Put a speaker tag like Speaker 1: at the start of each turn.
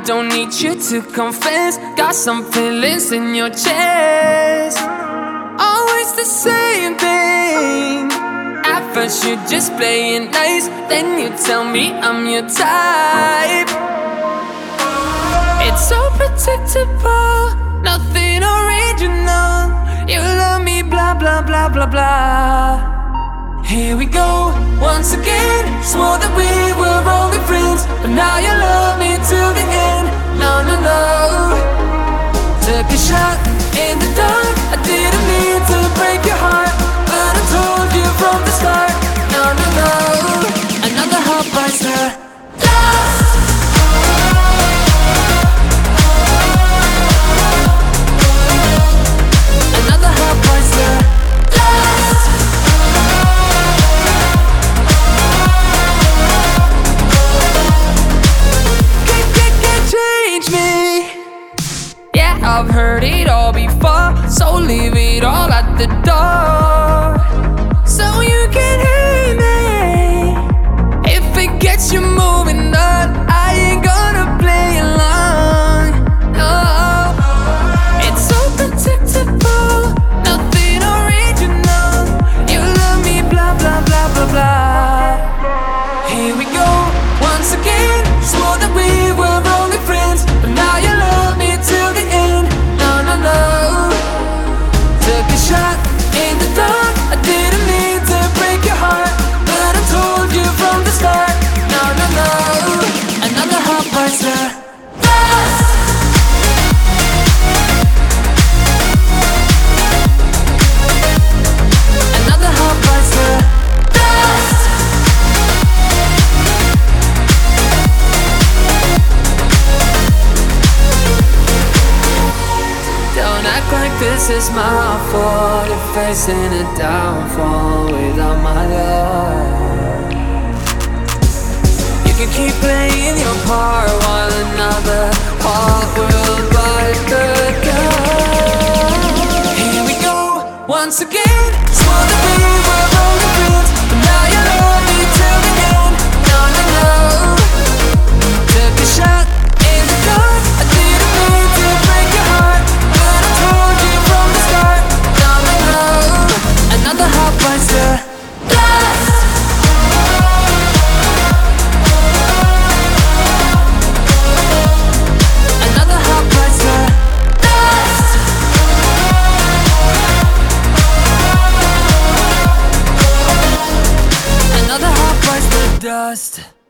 Speaker 1: don't need you to confess. Got some feelings in your chest. Always the same thing. At first you're just playing nice, then you tell me I'm your type. It's so predictable, nothing original. You love me, blah, blah, blah, blah, blah. Here we go, once again. Swore that we were only friends, but now you love me till the end. No, no, no. Took a shot in the dark. I didn't mean to break your heart, but I told you from the start. No, no, no. Another heartbreaker. I've heard it all before, so leave it all at the door, so you can hate me. If it gets you moving on, I ain't gonna play along. No, it's so predictable, nothing original. You love me, blah, blah, blah, blah, blah. Here we go, once again. Swore that we were only friends, but now you love me till the end. Took a shot in the dark. I didn't mean to break your heart, but I told you from the start. No, no, no. Another heartbreaker. Another heartbreaker. Don't act like this is my fault. You're facing a downfall without my love. You can keep playing your part while another heart will bite the gun. Here we go, once again. Swore that we were only friends, but now you love me till the end. No, no, no. Took a shot in the dark. I didn't mean to break your heart, but I told you from the start. No, no, no. Another heartbreaker. Another heartbreaker. Another heartbreaker. Dust.